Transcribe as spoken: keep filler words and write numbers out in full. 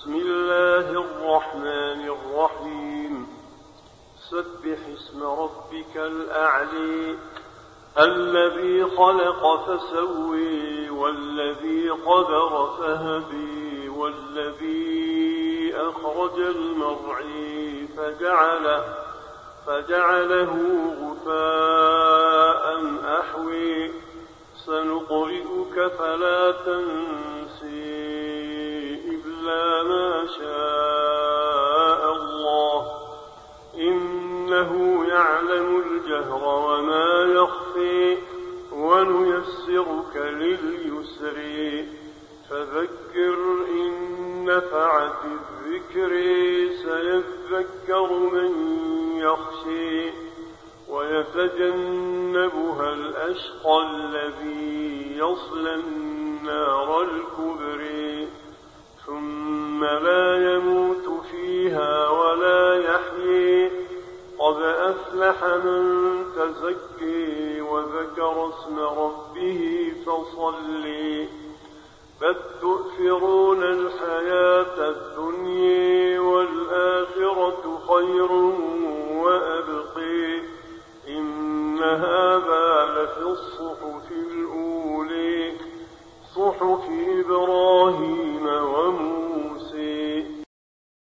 بسم الله الرحمن الرحيم سبح اسم ربك الأعلي الذي خلق فسوي والذي قدر فهدي والذي أخرج المرعي فجعله, فجعله غثاء أحوي سنقرئك فلا تنسي إلا ما شاء الله إنه يعلم الجهر وما يخفي ونيسرك لليسر فذكر إن نفعت الذكر سيذكر من يخشي ويتجنبها الأشقى الذي يصلى النار الكبرى ثم لا يموت فيها ولا يحيي قد أفلح من تزكي وذكر اسم ربه فصلي بل تؤثرون الحياة الدنيا والآخرة خير وأبقي إن هذا لفي الصحف الأولى صحف إبراهيم وموسى